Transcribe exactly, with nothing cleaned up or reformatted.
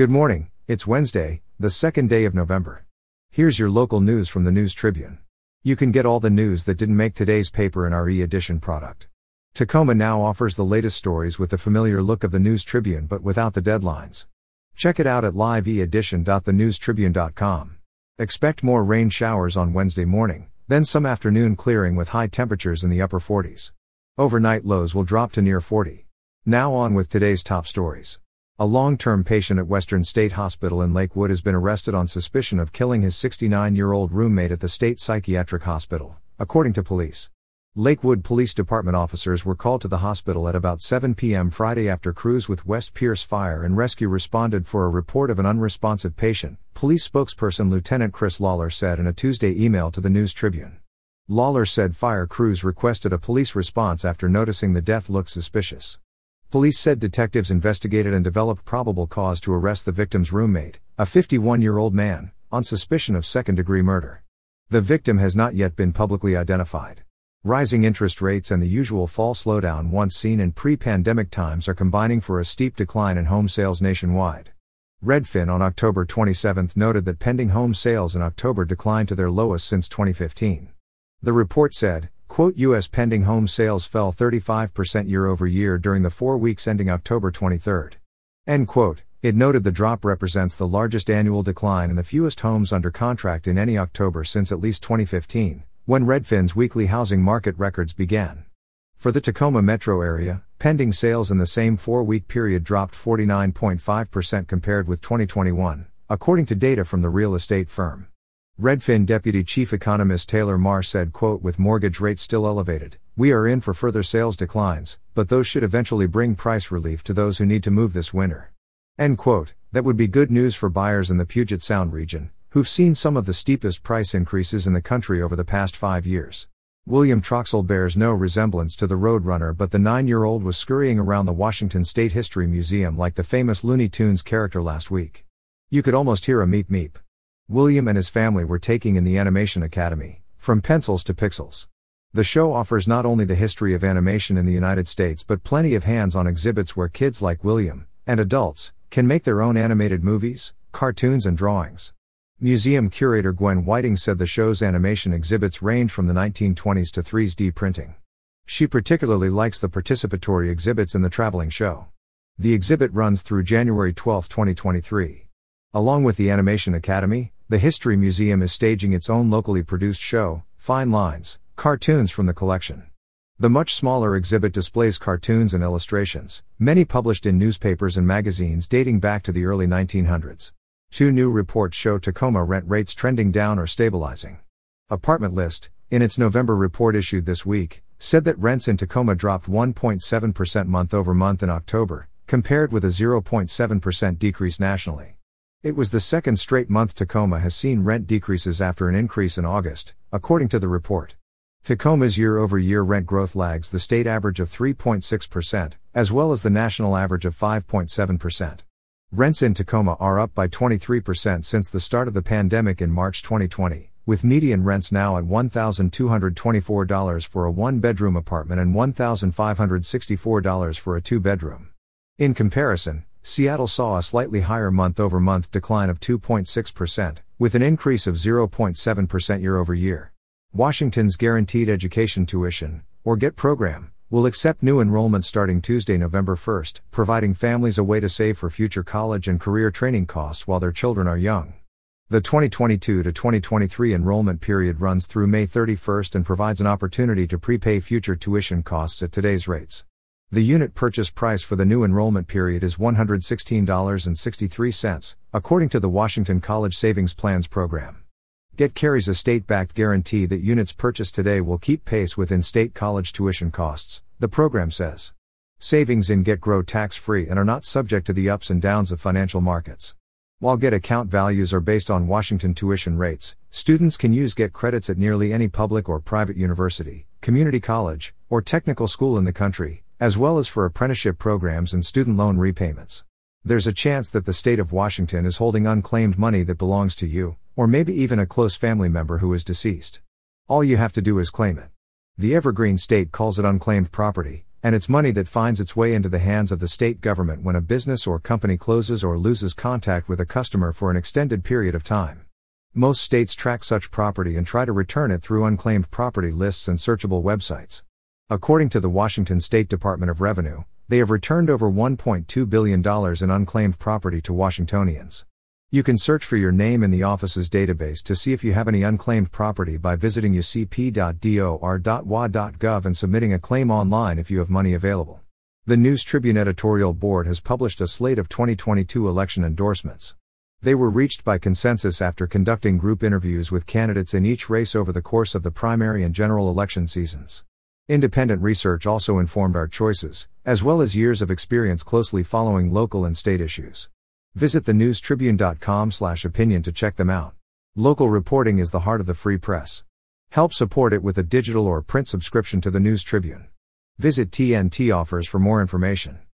Good morning, it's Wednesday, the second day of November. Here's your local news from the News Tribune. You can get all the news that didn't make today's paper in our e-edition product. Tacoma now offers the latest stories with the familiar look of the News Tribune but without the deadlines. Check it out at live e edition dot the news tribune dot com. Expect more rain showers on Wednesday morning, then some afternoon clearing with high temperatures in the upper forties. Overnight lows will drop to near forty. Now on with today's top stories. A long-term patient at Western State Hospital in Lakewood has been arrested on suspicion of killing his sixty-nine-year-old roommate at the state psychiatric hospital, according to police. Lakewood Police Department officers were called to the hospital at about seven p.m. Friday after crews with West Pierce Fire and Rescue responded for a report of an unresponsive patient, police spokesperson Lieutenant Chris Lawler said in a Tuesday email to the News Tribune. Lawler said fire crews requested a police response after noticing the death looked suspicious. Police said detectives investigated and developed probable cause to arrest the victim's roommate, a fifty-one-year-old man, on suspicion of second-degree murder. The victim has not yet been publicly identified. Rising interest rates and the usual fall slowdown once seen in pre-pandemic times are combining for a steep decline in home sales nationwide. Redfin on October twenty-seventh noted that pending home sales in October declined to their lowest since twenty fifteen. The report said, quote, U S pending home sales fell thirty-five percent year-over-year during the four weeks ending October twenty-third. End quote. It noted the drop represents the largest annual decline and the fewest homes under contract in any October since at least twenty fifteen, when Redfin's weekly housing market records began. For the Tacoma metro area, pending sales in the same four-week period dropped forty-nine point five percent compared with twenty twenty-one, according to data from the real estate firm. Redfin Deputy Chief Economist Taylor Marr said, quote, with mortgage rates still elevated, we are in for further sales declines, but those should eventually bring price relief to those who need to move this winter. End quote. That would be good news for buyers in the Puget Sound region, who've seen some of the steepest price increases in the country over the past five years. William Troxell bears no resemblance to the Roadrunner, but the nine-year-old was scurrying around the Washington State History Museum like the famous Looney Tunes character last week. You could almost hear a meep meep. William and his family were taking in the Animation Academy, from pencils to pixels. The show offers not only the history of animation in the United States but plenty of hands-on exhibits where kids like William, and adults, can make their own animated movies, cartoons and drawings. Museum curator Gwen Whiting said the show's animation exhibits range from the nineteen twenties to three D printing. She particularly likes the participatory exhibits in the traveling show. The exhibit runs through January twelfth, twenty twenty-three. Along with the Animation Academy, the History Museum is staging its own locally produced show, Fine Lines, Cartoons from the Collection. The much smaller exhibit displays cartoons and illustrations, many published in newspapers and magazines dating back to the early nineteen hundreds. Two new reports show Tacoma rent rates trending down or stabilizing. Apartment List, in its November report issued this week, said that rents in Tacoma dropped one point seven percent month-over-month in October, compared with a zero point seven percent decrease nationally. It was the second straight month Tacoma has seen rent decreases after an increase in August, according to the report. Tacoma's year-over-year rent growth lags the state average of three point six percent, as well as the national average of five point seven percent. Rents in Tacoma are up by twenty-three percent since the start of the pandemic in March twenty twenty, with median rents now at one thousand two hundred twenty-four dollars for a one-bedroom apartment and one thousand five hundred sixty-four dollars for a two-bedroom. In comparison, Seattle saw a slightly higher month-over-month decline of two point six percent, with an increase of zero point seven percent year-over-year. Washington's Guaranteed Education Tuition, or GET program, will accept new enrollment starting Tuesday, November first, providing families a way to save for future college and career training costs while their children are young. The twenty twenty-two to twenty twenty-three enrollment period runs through May thirty-first and provides an opportunity to prepay future tuition costs at today's rates. The unit purchase price for the new enrollment period is one hundred sixteen dollars and sixty-three cents, according to the Washington College Savings Plans program. GET carries a state-backed guarantee that units purchased today will keep pace with in-state college tuition costs, the program says. Savings in GET grow tax-free and are not subject to the ups and downs of financial markets. While GET account values are based on Washington tuition rates, students can use GET credits at nearly any public or private university, community college, or technical school in the country, as well as for apprenticeship programs and student loan repayments. There's a chance that the state of Washington is holding unclaimed money that belongs to you, or maybe even a close family member who is deceased. All you have to do is claim it. The Evergreen State calls it unclaimed property, And it's money that finds its way into the hands of the state government when a business or company closes or loses contact with a customer for an extended period of time. Most states track such property and try to return it through unclaimed property lists and searchable websites. According to the Washington State Department of Revenue, they have returned over one point two billion dollars in unclaimed property to Washingtonians. You can search for your name in the office's database to see if you have any unclaimed property by visiting u c p dot d o r dot w a dot gov and submitting a claim online if you have money available. The News Tribune editorial board has published a slate of twenty twenty-two election endorsements. They were reached by consensus after conducting group interviews with candidates in each race over the course of the primary and general election seasons. Independent research also informed our choices, as well as years of experience closely following local and state issues. Visit the news tribune dot com slash opinion to check them out. Local reporting is the heart of the free press. Help support it with a digital or print subscription to the News Tribune. Visit T N T Offers for more information.